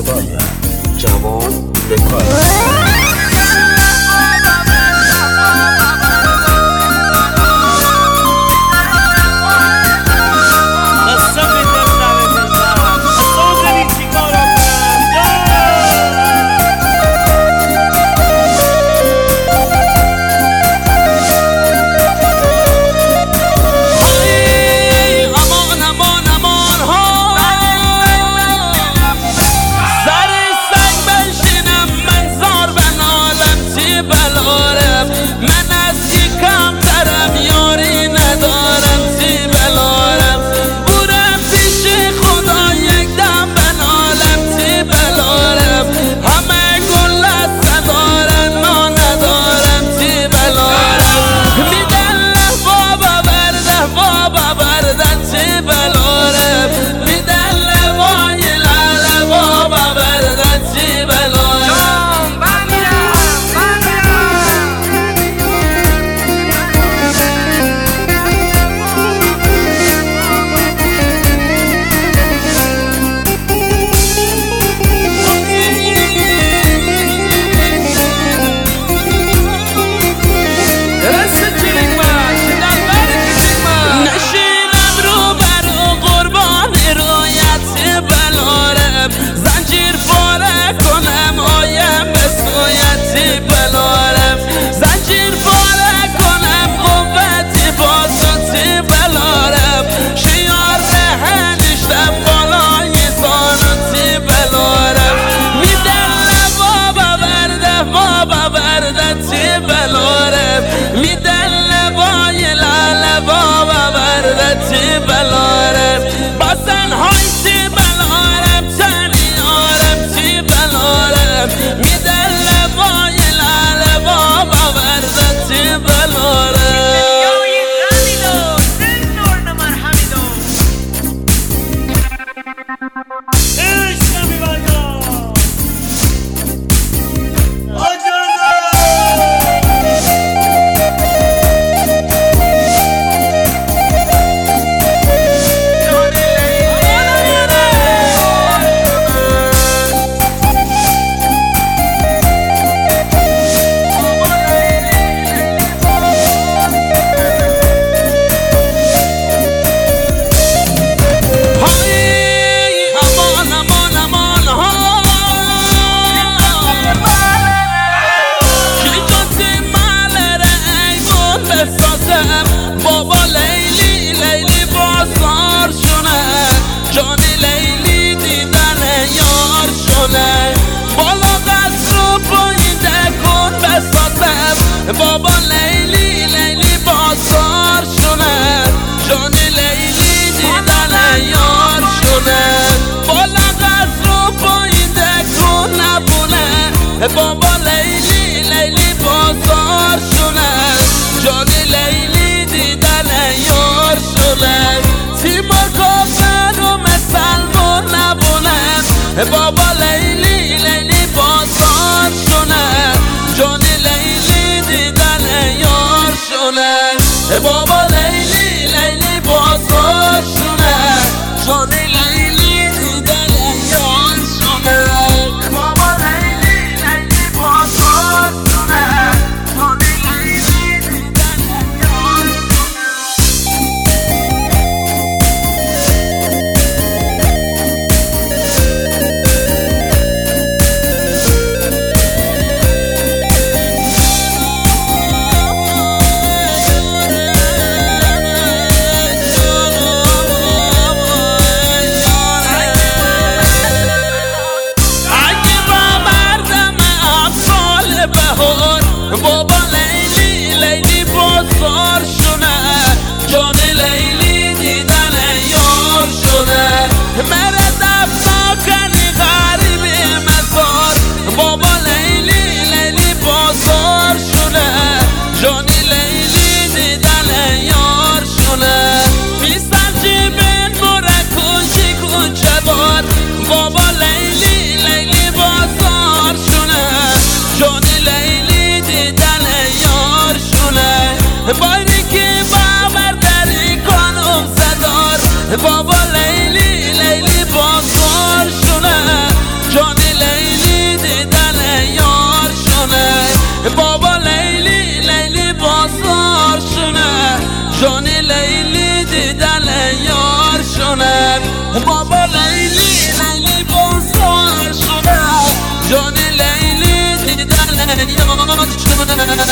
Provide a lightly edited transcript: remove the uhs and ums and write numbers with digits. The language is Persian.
صدای جوان به کار بابا لیلی لیلی بازار شونه جان لیلی دیدن یار شونه بالا قصر رو پاییده کن نبونه بابا لیلی لیلی بازار شونه جان لیلی دیدن یار شونه تیما کافر رو مثل من نبونه بابا لیلی لیلی بازار شونه جان لیلی دیدن یار شونه بابا لیلی لیلی بازار شونه جان لیلی دیدن یار شونه بابا لیلی لیلی بازار شونه جان لیلی دیدن یار شونه بابا لیلی لیلی بازار شده جان لیلی دیدن یاد شده